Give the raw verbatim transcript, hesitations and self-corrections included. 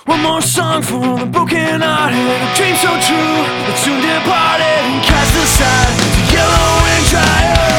One more song for the broken hearted, a dream so true that soon departed and cast aside to yellow and dry earth.